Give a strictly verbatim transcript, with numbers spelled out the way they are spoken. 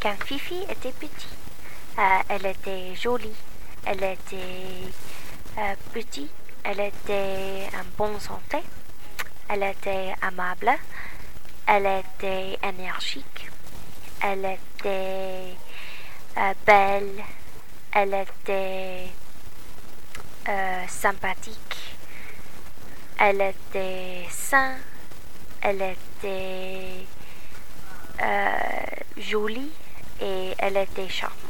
quand Fifi était petite. Euh, elle était jolie, elle était euh, petite, elle était en bonne santé, elle était aimable, elle était énergique, elle était euh, belle, elle était euh, sympathique, elle était saine, elle était euh, jolie et elle était charmante.